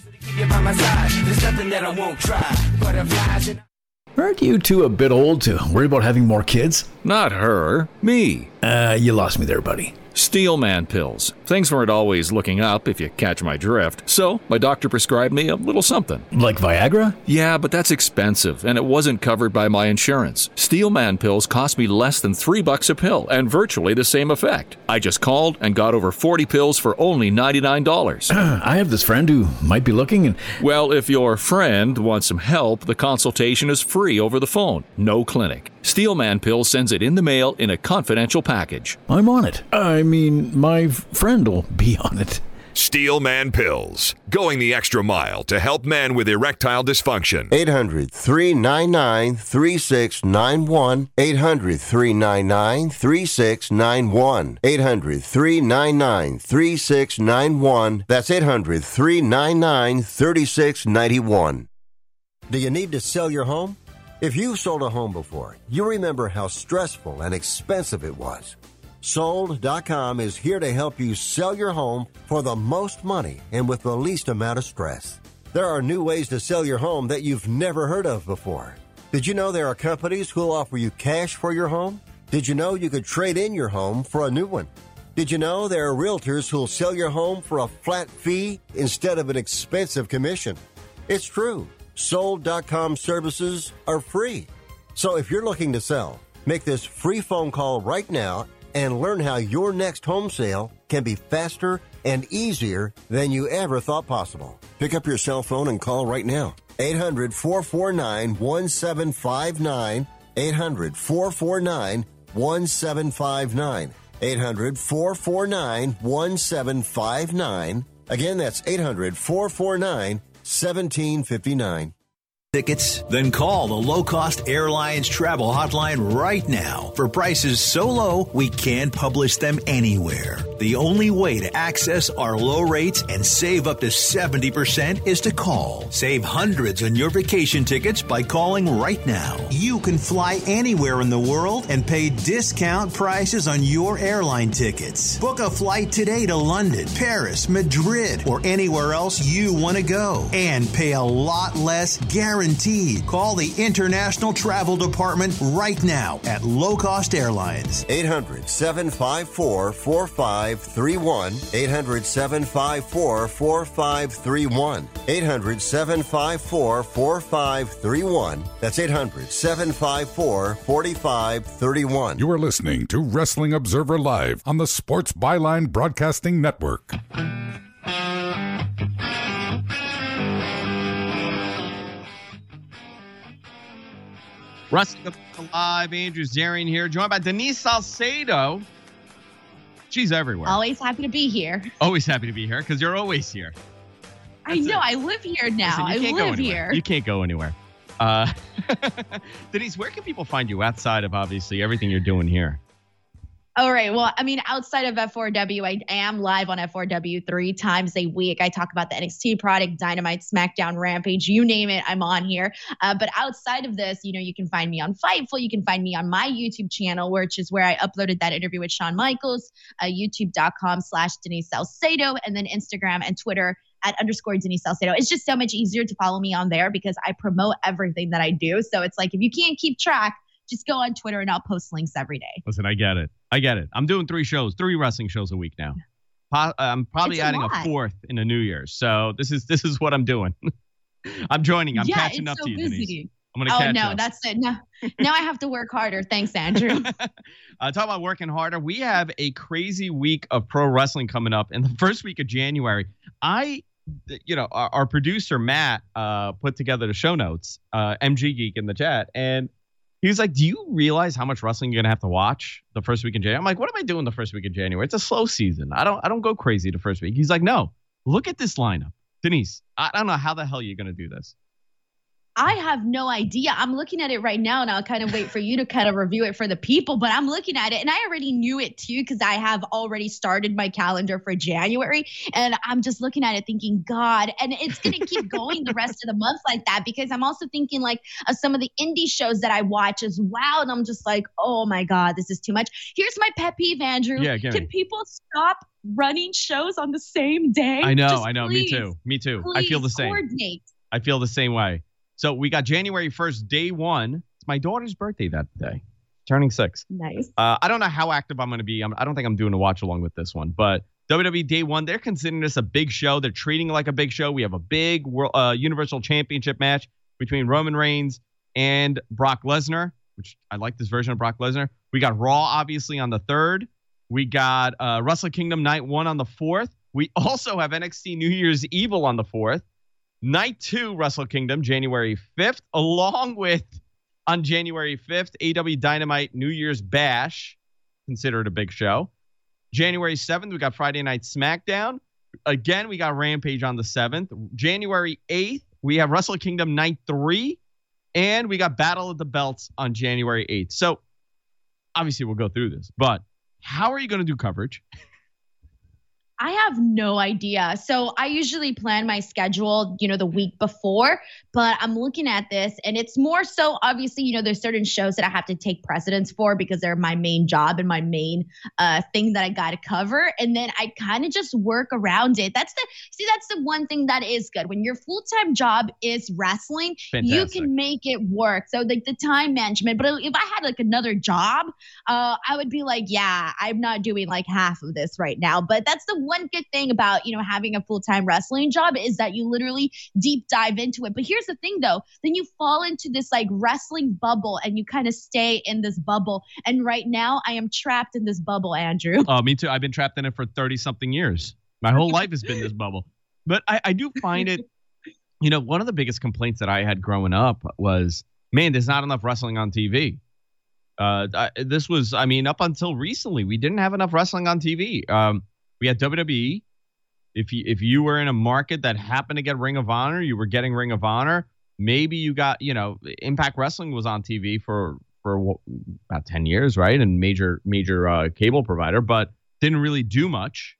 Aren't you two a bit old to worry about having more kids? Not her, me. Uh, you lost me there, buddy. Steelman pills. Things weren't always looking up, if you catch my drift. So, my doctor prescribed me a little something. Like Viagra? Yeah, but that's expensive, and it wasn't covered by my insurance. Steelman pills cost me less than three bucks a pill, and virtually the same effect. I just called and got over forty pills for only ninety-nine dollars. I have this friend who might be looking and... Well, if your friend wants some help, the consultation is free over the phone. No clinic. Steelman Pills sends it in the mail in a confidential package. I'm on it. I mean, my friend will be on it. Steelman Pills, going the extra mile to help men with erectile dysfunction. eight hundred, three nine nine, three six nine one. eight hundred, three nine nine, three six nine one. eight hundred, three nine nine, three six nine one. That's eight hundred, three nine nine, three six nine one. Do you need to sell your home? If you've sold a home before, you remember how stressful and expensive it was. Sold dot com is here to help you sell your home for the most money and with the least amount of stress. There are new ways to sell your home that you've never heard of before. Did you know there are companies who'll offer you cash for your home? Did you know you could trade in your home for a new one? Did you know there are realtors who'll sell your home for a flat fee instead of an expensive commission? It's true. Sold dot com services are free. So if you're looking to sell, make this free phone call right now and learn how your next home sale can be faster and easier than you ever thought possible. Pick up your cell phone and call right now. eight hundred, four four nine, one seven five nine. eight hundred, four four nine, one seven five nine. eight hundred, four four nine, one seven five nine. Again, that's eight hundred, four four nine, one seven five nine. Tickets? Then call the Low Cost Airlines Travel Hotline right now for prices so low we can't publish them anywhere. The only way to access our low rates and save up to seventy percent is to call. Save hundreds on your vacation tickets by calling right now. You can fly anywhere in the world and pay discount prices on your airline tickets. Book a flight today to London, Paris, Madrid, or anywhere else you want to go and pay a lot less guaranteed. Call the International Travel Department right now at Low Cost Airlines. eight hundred, seven five four, four five three one. eight hundred, seven five four, four five three one. eight hundred, seven five four, four five three one. That's eight hundred, seven five four, four five three one. You are listening to Wrestling Observer Live on the Sports Byline Broadcasting Network. Wrestling Live, Andrew Zarian here, joined by Denise Salcedo. She's everywhere. Always happy to be here. Always happy to be here because you're always here. That's I know. It. I live here now. Listen, I live here. You can't go anywhere. Uh, Denise, where can people find you outside of obviously everything you're doing here? All right. Well, I mean, outside of F four W, I am live on F four W three times a week. I talk about the N X T product, Dynamite, SmackDown, Rampage, you name it, I'm on here. Uh, but outside of this, you know, you can find me on Fightful. You can find me on my YouTube channel, which is where I uploaded that interview with Shawn Michaels, uh, youtube.com slash Denise Salcedo, and then Instagram and Twitter at underscore Denise Salcedo. It's just so much easier to follow me on there because I promote everything that I do. So it's like, if you can't keep track, just go on Twitter and I'll post links every day. Listen, I get it. I get it. I'm doing three shows, three wrestling shows a week now. Po- I'm probably a adding lot. a fourth in a New Year's. So this is this is what I'm doing. I'm joining. I'm yeah, catching it's up so to you, busy. Denise. I'm gonna oh, catch no, up. that's it. No, now I have to work harder. Thanks, Andrew. uh, talk about working harder. We have a crazy week of pro wrestling coming up in the first week of January. I, you know, our, our producer Matt uh, put together the show notes, uh, M G Geek in the chat, and he was like, do you realize how much wrestling you're going to have to watch the first week in January? I'm like, what am I doing the first week of January? It's a slow season. I don't I don't go crazy the first week. He's like, no, look at this lineup. Denise, I don't know how the hell you're going to do this. I have no idea. I'm looking at it right now, and I'll kind of wait for you to kind of review it for the people. But I'm looking at it, and I already knew it too because I have already started my calendar for January. And I'm just looking at it thinking, God, and it's going to keep going the rest of the month like that because I'm also thinking like of some of the indie shows that I watch as well. And I'm just like, oh my God, this is too much. Here's my pet peeve, Andrew. Yeah, Can people stop running shows on the same day? I know, Just I know. please, me too. Me too. Please I feel the same. Coordinate. I feel the same way. So we got January first, day one. It's my daughter's birthday that day, turning six. Nice. Uh, I don't know how active I'm going to be. I'm, I don't think I'm doing a watch along with this one. But W W E Day One, they're considering this a big show. They're treating it like a big show. We have a big world, uh, Universal Championship match between Roman Reigns and Brock Lesnar, which I like this version of Brock Lesnar. We got Raw, obviously, on the third. We got uh, Wrestle Kingdom Night One on the fourth. We also have N X T New Year's Evil on the fourth. Night two, Wrestle Kingdom, January fifth, along with, on January fifth, A E W Dynamite New Year's Bash, considered a big show. January seventh, we got Friday Night SmackDown. Again, we got Rampage on the seventh. January eighth, we have Wrestle Kingdom Night three, and we got Battle of the Belts on January eighth. So, obviously, we'll go through this, but how are you going to do coverage? I have no idea. So I usually plan my schedule, you know, the week before, but I'm looking at this and it's more so obviously, you know, there's certain shows that I have to take precedence for because they're my main job and my main uh, thing that I got to cover. And then I kind of just work around it. That's the, see, that's the one thing that is good. When your full-time job is wrestling, Fantastic. You can make it work. So like the time management, but if I had like another job, uh, I would be like, yeah, I'm not doing like half of this right now. But that's the one good thing about, you know, having a full-time wrestling job is that you literally deep dive into it. But here's the thing though, then you fall into this like wrestling bubble and you kind of stay in this bubble. And right now I am trapped in this bubble, Andrew. Oh, me too. I've been trapped in it for thirty something years. My whole life has been this bubble. But I, I do find it, you know, one of the biggest complaints that I had growing up was, man, there's not enough wrestling on T V. Uh, I, this was, I mean, up until recently, we didn't have enough wrestling on T V. Um, we had W W E. If you if you were in a market that happened to get Ring of Honor, you were getting Ring of Honor. Maybe you got, you know, Impact Wrestling was on T V for for about ten years, right? And major major uh, cable provider. But didn't really do much.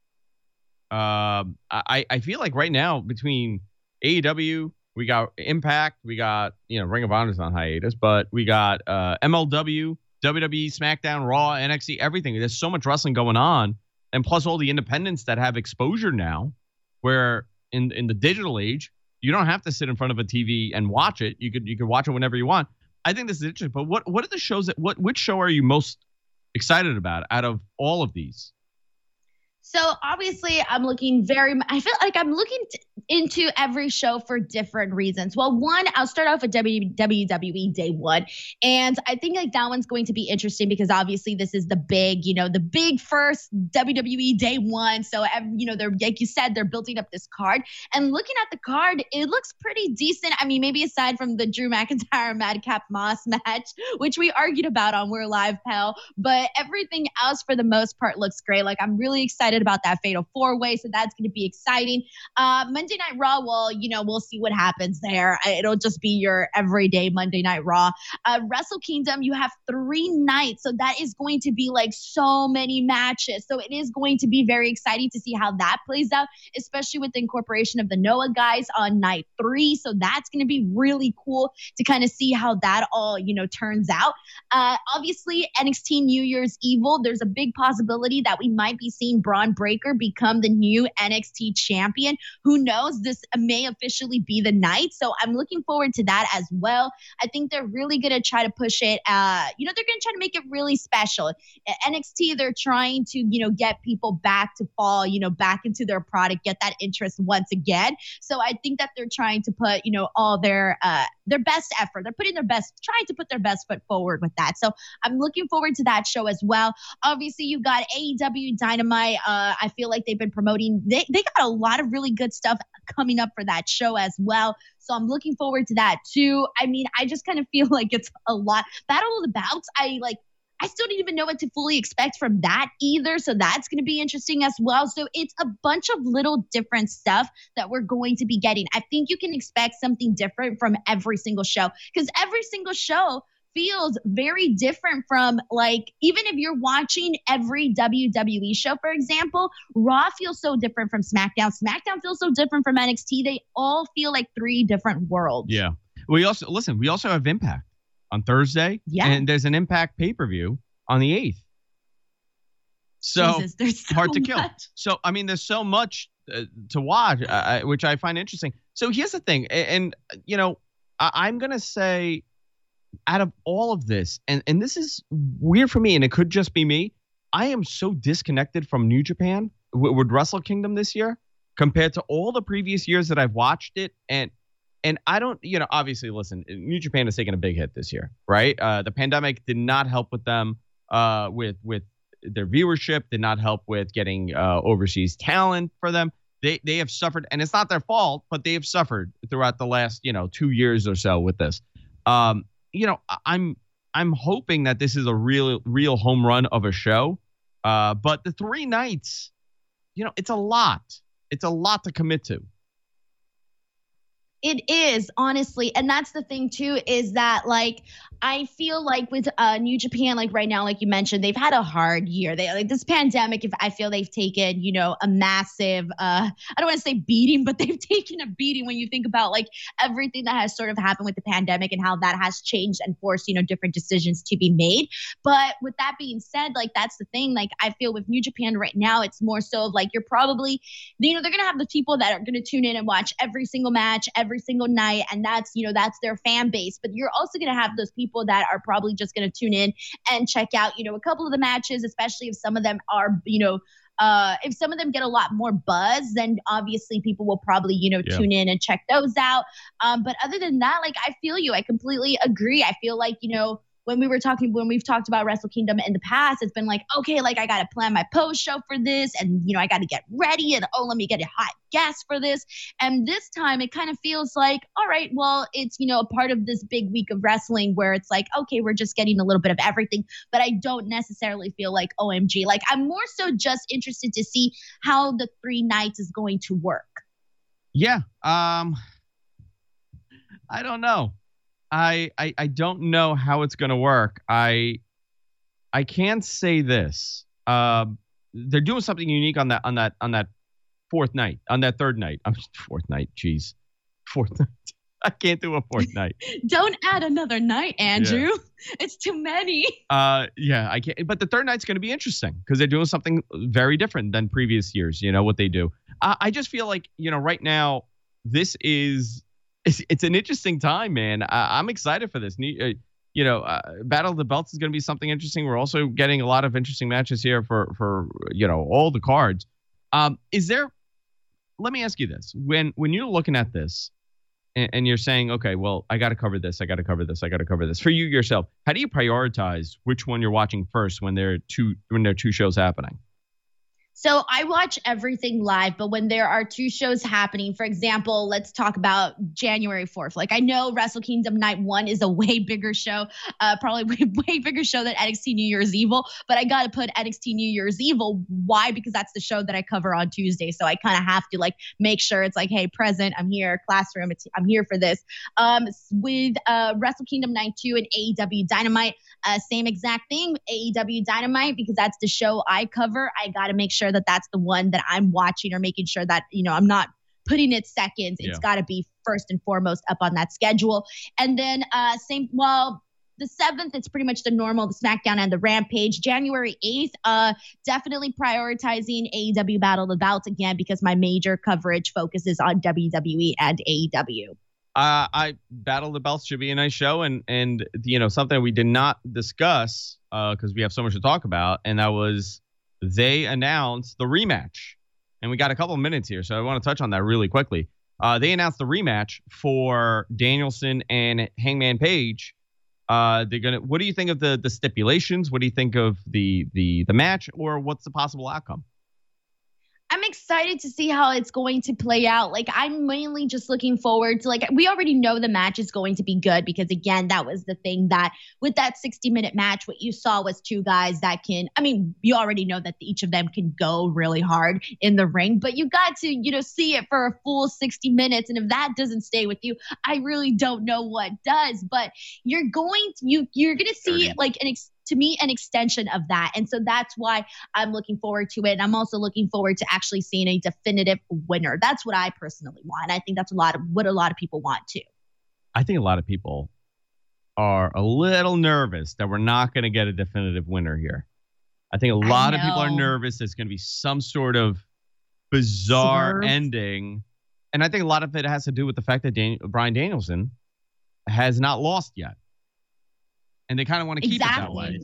Um, I, I feel like right now between A E W, we got Impact, we got, you know, Ring of Honor's on hiatus, but we got uh, M L W, W W E, SmackDown, Raw, N X T, everything. There's so much wrestling going on. And plus all the independents that have exposure now, where in, in the digital age, you don't have to sit in front of a T V and watch it. You could you could watch it whenever you want. I think this is interesting. But what what are the shows that what which show are you most excited about out of all of these? So obviously I'm looking very, I feel like I'm looking t- into every show for different reasons. Well, one, I'll start off with W W E Day One. And I think like that one's going to be interesting because obviously this is the big, you know, the big first W W E Day One. So, you know, they're, like you said, they're building up this card. And looking at the card, it looks pretty decent. I mean, maybe aside from the Drew McIntyre Madcap Moss match, which we argued about on We're Live, pal. But everything else for the most part looks great. Like I'm really excited about that Fatal Four-Way, so that's going to be exciting. Uh, Monday Night Raw, well, you know, we'll see what happens there. It'll just be your everyday Monday Night Raw. Uh, Wrestle Kingdom, you have three nights, so that is going to be like so many matches. So it is going to be very exciting to see how that plays out, especially with the incorporation of the Noah guys on night three. So that's going to be really cool to kind of see how that all, you know, turns out. Uh, obviously, N X T New Year's Evil, there's a big possibility that we might be seeing Braun Breaker become the new N X T champion. Who knows? This may officially be the night. So I'm looking forward to that as well. I think they're really going to try to push it. Uh, you know, they're going to try to make it really special. At N X T, they're trying to, you know, get people back to fall, you know, back into their product, get that interest once again. So I think that they're trying to put, you know, all their, uh, their best effort. They're putting their best, trying to put their best foot forward with that. So I'm looking forward to that show as well. Obviously, you've got A E W Dynamite. Uh, I feel like they've been promoting. They, they got a lot of really good stuff coming up for that show as well. So I'm looking forward to that too. I mean, I just kind of feel like it's a lot. Battle of the Bouts, I like, I still don't even know what to fully expect from that either. So that's going to be interesting as well. So it's a bunch of little different stuff that we're going to be getting. I think you can expect something different from every single show because every single show feels very different from, like, even if you're watching every W W E show, for example, Raw feels so different from SmackDown. SmackDown feels so different from N X T. They all feel like three different worlds. Yeah. We also, listen, we also have Impact on Thursday. Yeah. And there's an Impact pay-per-view on the eighth. So, Jesus, there's so hard to kill. much. So, I mean, there's so much uh, to watch, uh, which I find interesting. So here's the thing. And, and you know, I- I'm going to say, out of all of this, and, and this is weird for me, and it could just be me, I am so disconnected from New Japan with, with Wrestle Kingdom this year compared to all the previous years that I've watched it. And and I don't, you know, obviously, listen, New Japan has taken a big hit this year, right? Uh, the pandemic did not help with them, uh, with with their viewership, did not help with getting uh, overseas talent for them. They they have suffered, and it's not their fault, but they have suffered throughout the last, you know, two years or so with this. Um, you know, I'm I'm hoping that this is a real real home run of a show. Uh, but the three nights, you know, it's a lot. It's a lot to commit to. It is, honestly. And that's the thing, too, is that, like, I feel like with uh, New Japan, like right now, like you mentioned, they've had a hard year. They like this pandemic, if I feel they've taken, you know, a massive, uh, I don't want to say beating, but they've taken a beating when you think about like everything that has sort of happened with the pandemic and how that has changed and forced, you know, different decisions to be made. But with that being said, like, that's the thing. Like, I feel with New Japan right now, it's more so of like, you're probably, you know, they're going to have the people that are going to tune in and watch every single match, every single night. And that's, you know, that's their fan base. But you're also going to have those people that are probably just going to tune in and check out, you know, a couple of the matches, especially if some of them are, you know, uh, if some of them get a lot more buzz, then obviously people will probably, you know, yeah. tune in and check those out. Um, but other than that, like, I feel you. I completely agree. I feel like, you know, when we were talking, when we've talked about Wrestle Kingdom in the past, it's been like, okay, like I got to plan my post show for this. And, you know, I got to get ready and, oh, let me get a hot guest for this. And this time it kind of feels like, all right, well, it's, you know, a part of this big week of wrestling where it's like, okay, we're just getting a little bit of everything. But I don't necessarily feel like O M G. Like, I'm more so just interested to see how the three nights is going to work. Yeah. Um, I don't know. I, I I don't know how it's going to work. I I can say this. Um, they're doing something unique on that on that on that fourth night, on that third night. I'm fourth night, jeez, fourth night. I can't do a fourth night. Don't add another night, Andrew. Yeah. It's too many. Uh, yeah, I can't. But the third night's going to be interesting because they're doing something very different than previous years. You know what they do. Uh, I just feel like you know right now this is it's, it's an interesting time, man. I, I'm excited for this. Uh, you know, uh, Battle of the Belts is going to be something interesting. We're also getting a lot of interesting matches here for for you know all the cards. Um, is there? Let me ask you this: when when you're looking at this. And you're saying, okay, well, I got to cover this. I got to cover this. I got to cover this. For you yourself, how do you prioritize which one you're watching first when there are two when there are two shows happening? So I watch everything live, but when there are two shows happening, for example, let's talk about January fourth. Like I know Wrestle Kingdom Night one is a way bigger show, uh, probably way, way bigger show than N X T New Year's Evil, but I got to put N X T New Year's Evil. Why? Because that's the show that I cover on Tuesday. So I kind of have to like make sure it's like, hey, present, I'm here, classroom, it's, I'm here for this. Um, with uh, Wrestle Kingdom Night two and A E W Dynamite, uh, same exact thing, A E W Dynamite, because that's the show I cover. I got to make sure that that's the one that I'm watching or making sure that, you know, I'm not putting it second. It's yeah. got to be first and foremost up on that schedule. And then uh, same, well, the seventh, it's pretty much the normal, the SmackDown and the Rampage. January eighth, uh, definitely prioritizing A E W Battle of the Belts again because my major coverage focuses on W W E and A E W. Uh, I Battle of the Belts should be a nice show, and and you know something we did not discuss because uh, we have so much to talk about, and that was they announced the rematch, and we got a couple of minutes here, so I want to touch on that really quickly. Uh, they announced the rematch for Danielson and Hangman Page. Uh, they're gonna. What do you think of the the stipulations? What do you think of the the the match, or what's the possible outcome? I'm excited to see how it's going to play out. Like, I'm mainly just looking forward to, like, we already know the match is going to be good because, again, that was the thing that with that sixty-minute match, what you saw was two guys that can, I mean, you already know that each of them can go really hard in the ring, but you got to, you know, see it for a full sixty minutes. And if that doesn't stay with you, I really don't know what does. But you're going to, you, you're going to see, like, an ex- to me, an extension of that. And so that's why I'm looking forward to it. And I'm also looking forward to actually seeing a definitive winner. That's what I personally want. I think that's a lot of what a lot of people want too. I think a lot of people are a little nervous that we're not going to get a definitive winner here. I think a lot of people are nervous there's going to be some sort of bizarre Swerve. ending. And I think a lot of it has to do with the fact that Dan- Bryan Danielson has not lost yet. And they kind of want to keep exactly. it that way.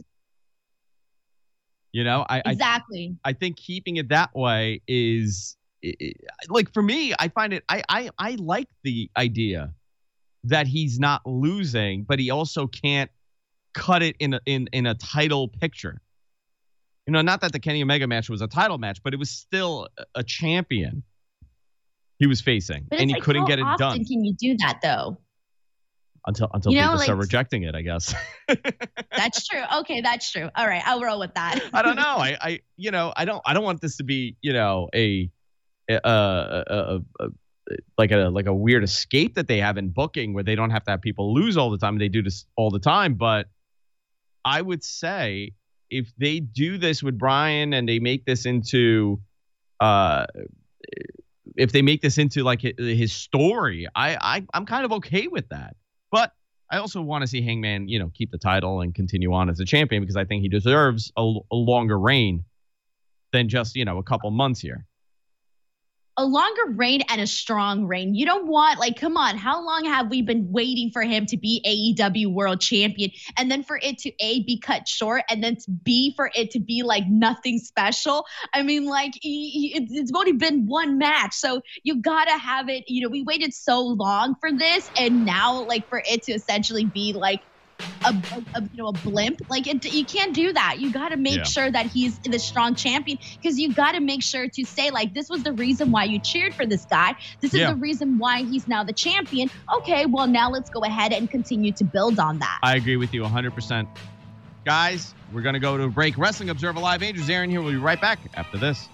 You know, I exactly. I, I think keeping it that way is it, like for me. I find it. I, I I like the idea that he's not losing, but he also can't cut it in a, in in a title picture. You know, not that the Kenny Omega match was a title match, but it was still a champion he was facing, but and he like, couldn't how get it often done. Can you do that though? Until until you know, people like, start rejecting it, I guess. That's true. Okay, that's true. All right, I'll roll with that. I don't know. I, I you know I don't I don't want this to be you know a a, a, a, a like a like a weird escape that they have in booking where they don't have to have people lose all the time. They do this all the time, but I would say if they do this with Bryan and they make this into uh. if they make this into like his story, I, I I'm kind of okay with that. But I also want to see Hangman, you know, keep the title and continue on as a champion because I think he deserves a, a longer reign than just, you know, a couple months here. A longer reign and a strong reign. You don't want, like, come on, how long have we been waiting for him to be A E W World Champion and then for it to A, be cut short and then to B, for it to be like nothing special? I mean, like, it's only been one match. So you got to have it, you know, we waited so long for this and now, like, for it to essentially be like, A, a, you know, a blimp. Like, it, you can't do that. You got to make yeah. sure that he's the strong champion because you got to make sure to say, like, this was the reason why you cheered for this guy. This is yeah. the reason why he's now the champion. Okay, well, now let's go ahead and continue to build on that. I agree with you one hundred percent. Guys, we're going to go to a break. Wrestling Observer Live. Andrew Zarian here. We'll be right back after this.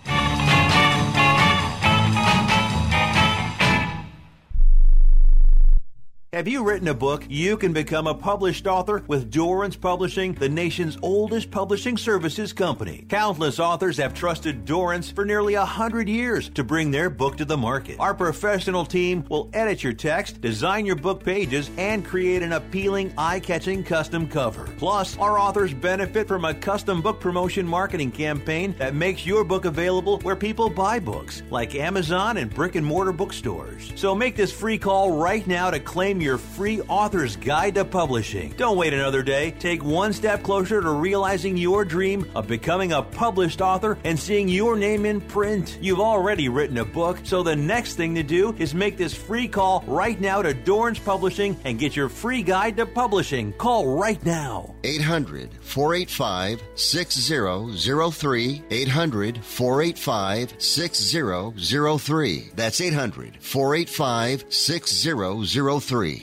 Have you written a book? You can become a published author with Dorrance Publishing, the nation's oldest publishing services company. Countless authors have trusted Dorrance for nearly a hundred years to bring their book to the market. Our professional team will edit your text, design your book pages, and create an appealing, eye-catching custom cover. Plus, our authors benefit from a custom book promotion marketing campaign that makes your book available where people buy books, like Amazon and brick-and-mortar bookstores. So make this free call right now to claim your free author's guide to publishing. Don't wait another day. Take one step closer to realizing your dream of becoming a published author and seeing your name in print. You've already written a book, so the next thing to do is make this free call right now to Dorrance Publishing and get your free guide to publishing. Call right now. eight hundred, four eight five, six zero zero three. eight hundred, four eight five, six zero zero three. That's eight hundred, four eight five, six zero zero three.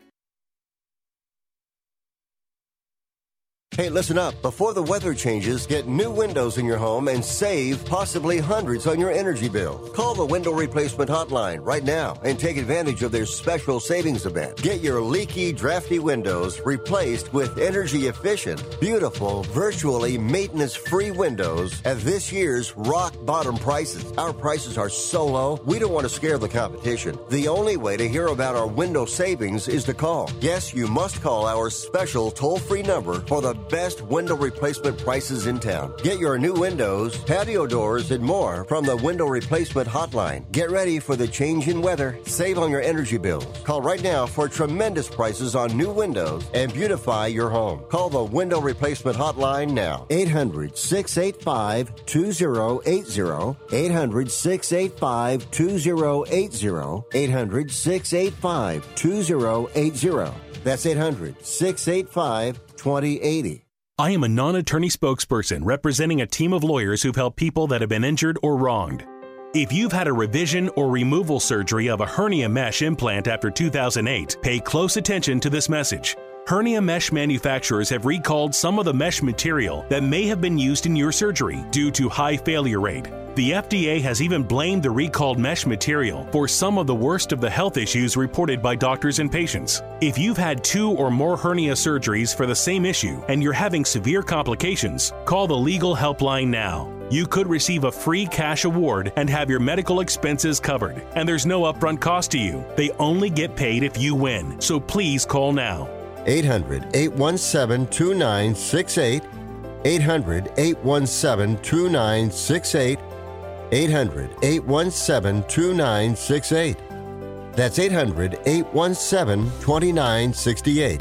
Hey, listen up. Before the weather changes, get new windows in your home and save possibly hundreds on your energy bill. Call the Window Replacement Hotline right now and take advantage of their special savings event. Get your leaky, drafty windows replaced with energy-efficient, beautiful, virtually maintenance-free windows at this year's rock-bottom prices. Our prices are so low, we don't want to scare the competition. The only way to hear about our window savings is to call. Yes, you must call our special toll-free number for the best window replacement prices in town. Get your new windows, patio doors, and more from the Window Replacement Hotline. Get ready for the change in weather. Save on your energy bills. Call right now for tremendous prices on new windows and beautify your home. Call the Window Replacement Hotline now. eight hundred, six eight five, two zero eight zero. eight hundred, six eight five, two zero eight zero. eight hundred, six eight five, two zero eight zero. That's eight hundred, six eight five, two zero eight zero. I am a non-attorney spokesperson representing a team of lawyers who've helped people that have been injured or wronged. If you've had a revision or removal surgery of a hernia mesh implant after two thousand eight, pay close attention to this message. Hernia mesh manufacturers have recalled some of the mesh material that may have been used in your surgery due to high failure rate. The F D A has even blamed the recalled mesh material for some of the worst of the health issues reported by doctors and patients. If you've had two or more hernia surgeries for the same issue and you're having severe complications, call the legal helpline now. You could receive a free cash award and have your medical expenses covered. And there's no upfront cost to you. They only get paid if you win. So please call now. eight hundred, eight one seven, two nine six eight. eight hundred, eight one seven, two nine six eight. eight hundred, eight one seven, two nine six eight. That's eight hundred, eight one seven, two nine six eight.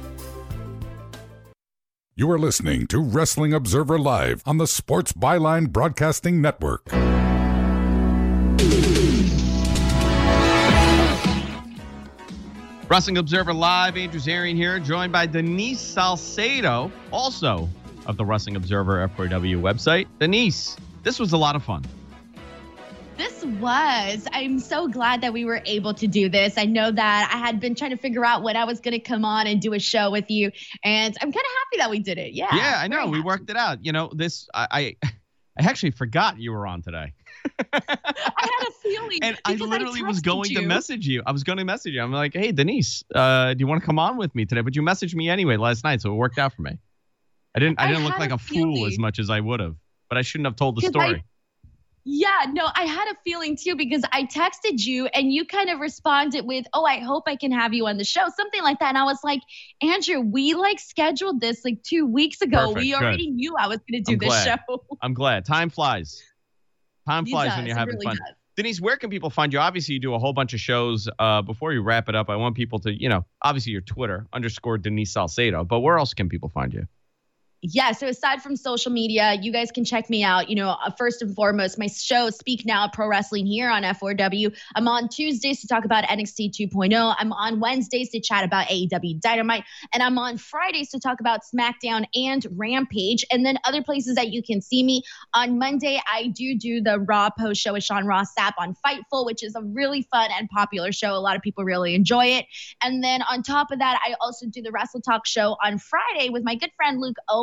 You are listening to Wrestling Observer Live on the Sports Byline Broadcasting Network. Wrestling Observer Live, Andrew Zarian here, joined by Denise Salcedo, also of the Wrestling Observer F four W website. Denise, this was a lot of fun. This was. I'm so glad that we were able to do this. I know that I had been trying to figure out when I was going to come on and do a show with you, and I'm kind of happy that we did it. Yeah. Yeah, I know. We worked it out. You know, this, I, I, I actually forgot you were on today. I had a feeling. And I literally I was going you. to message you. I was going to message you. I'm like, hey, Denise, uh, do you want to come on with me today? But you messaged me anyway last night, so it worked out for me. I didn't I didn't I look like a, a fool as much as I would have, but I shouldn't have told the story. I, yeah, no, I had a feeling too, because I texted you and you kind of responded with, oh, I hope I can have you on the show, something like that. And I was like, Andrew, we like scheduled this like two weeks ago. Perfect, we already good. knew I was going to do I'm this glad. show. I'm glad. Time flies. Time It flies does, when you're it having really fun. does. Denise, where can people find you? Obviously, you do a whole bunch of shows. Uh, before you wrap it up, I want people to, you know, obviously your Twitter, underscore Denise Salcedo. But where else can people find you? Yeah, so aside from social media, you guys can check me out. You know, uh, first and foremost, my show, Speak Now Pro Wrestling, here on F four W. I'm on Tuesdays to talk about N X T two point oh. I'm on Wednesdays to chat about A E W Dynamite. And I'm on Fridays to talk about SmackDown and Rampage. And then other places that you can see me. On Monday, I do do the Raw post show with Sean Ross Sapp on Fightful, which is a really fun and popular show. A lot of people really enjoy it. And then on top of that, I also do the Wrestle Talk show on Friday with my good friend Luke Owen.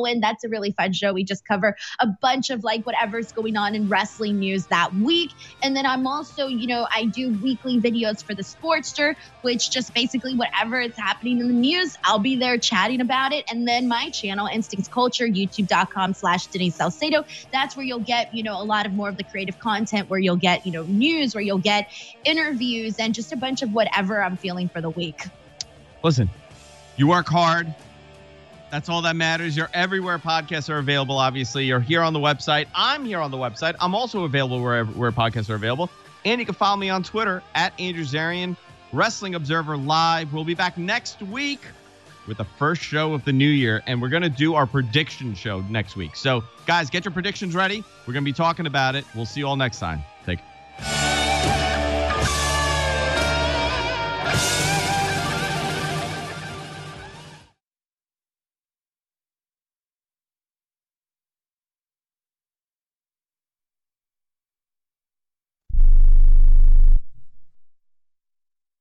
in. That's a really fun show. We just cover a bunch of like whatever's going on in wrestling news that week. And then I'm also, you know, I do weekly videos for the Sportster, which just basically whatever is happening in the news, I'll be there chatting about it. And then my channel, Instincts Culture, youtube.com slash Denise Salcedo. That's where you'll get, you know, a lot of more of the creative content, where you'll get, you know, news, where you'll get interviews, and just a bunch of whatever I'm feeling for the week. Listen, you work hard. That's all that matters. You're everywhere podcasts are available, obviously. You're here on the website. I'm here on the website. I'm also available wherever where podcasts are available. And you can follow me on Twitter at Andrew Zarian, Wrestling Observer Live. We'll be back next week with the first show of the new year, and we're going to do our prediction show next week. So, guys, get your predictions ready. We're going to be talking about it. We'll see you all next time. Take care.